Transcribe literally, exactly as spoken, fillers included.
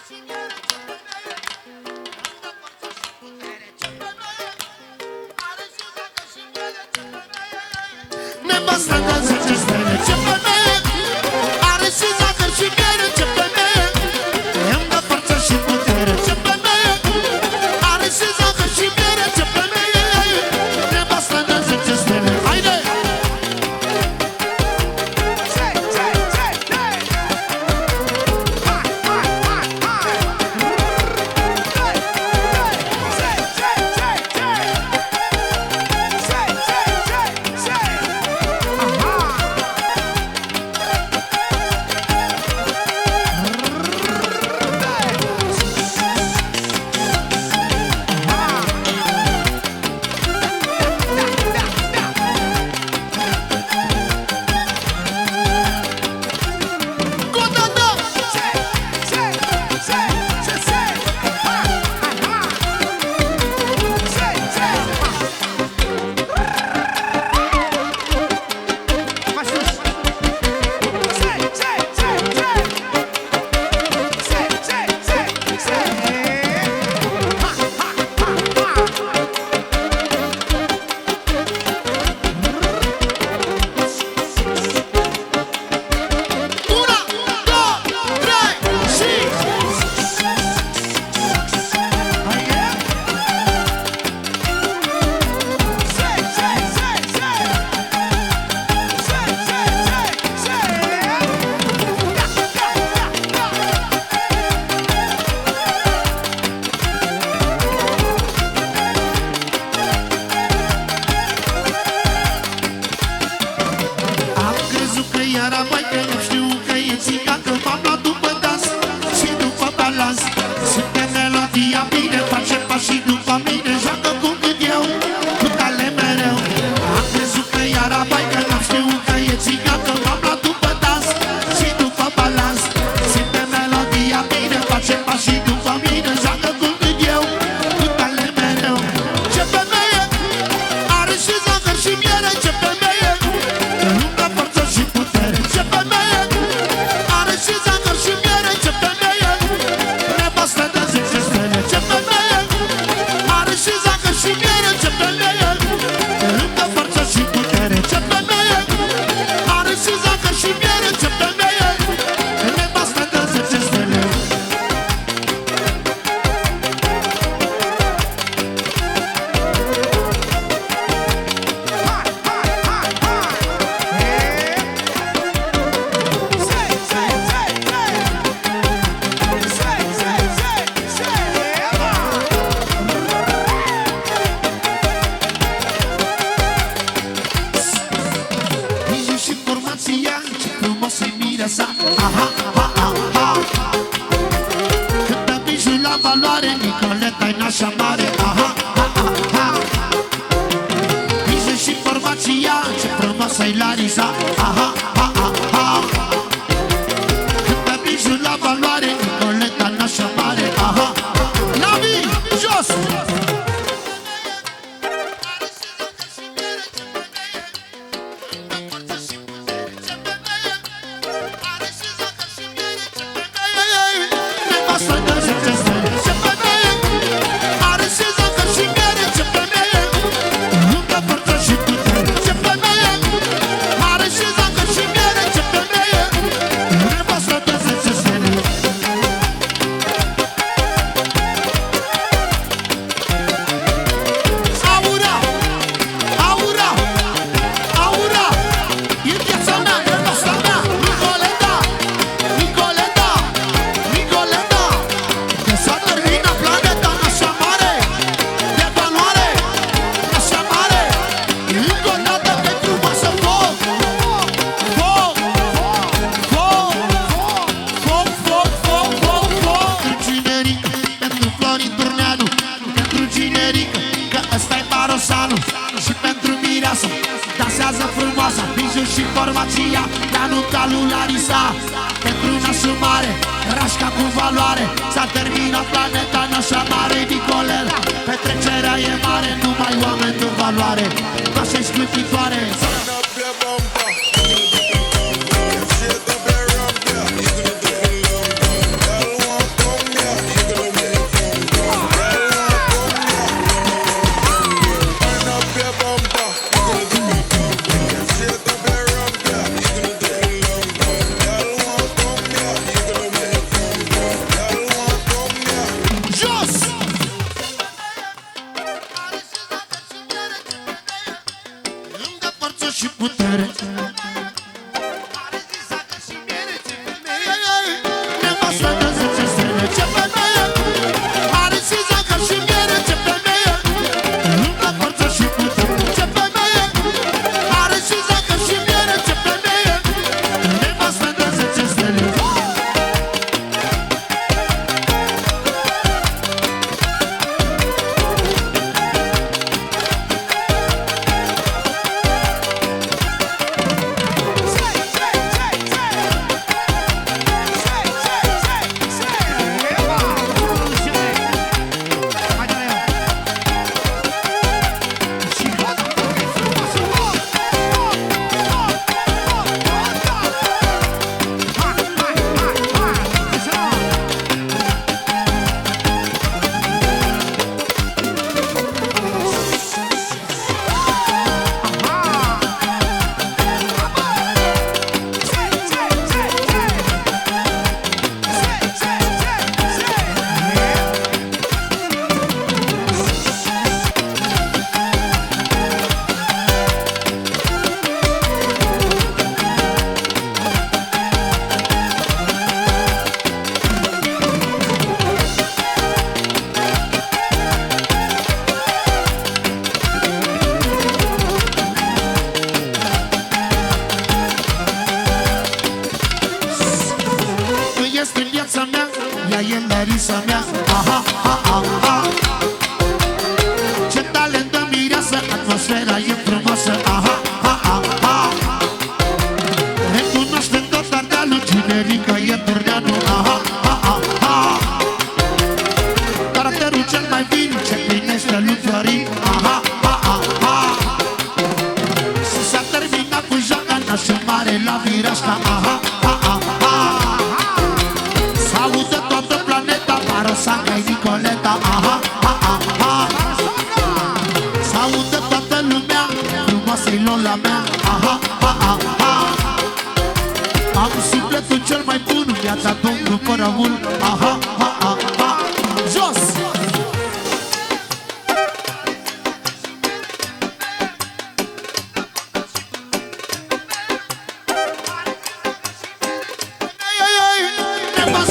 Nevasta de zece stele, ce femeie, are și zahăr și miere, ce femeie, îmi dă forță și putere, ce femeie, are și zahăr și miere, ce femeie, nevasta de zece stele. Haide! S-a terminat planeta noastră mare, Nicolel. Petrecerea e mare, numai oameni de valoare. Așa e sclutitoare. este viața mea, ea e Larisa mea. Aha, aha, aha. Ce talent de mireasă, atmosfera e frumoasă. Aha, aha, aha. Recunoaște tot Ardealul, generică e Turneanu. Aha, aha, aha. Caracterul cel mai vin, ce bine este lui Florin. Aha, aha, aha. Și s-a terminat cu joaca, nașul mare la Virașca. Aha, aha, aha. S-audă toată planeta, Marosanca-i Nicoleta. Aha, aha, aha. S-audă toată lumea, frumoasă-i Lola mea. Aha, aha, aha. Am sufletul cel mai bun, viața Domnul Părămul. Aha, aha, aha. Jos! Nevasta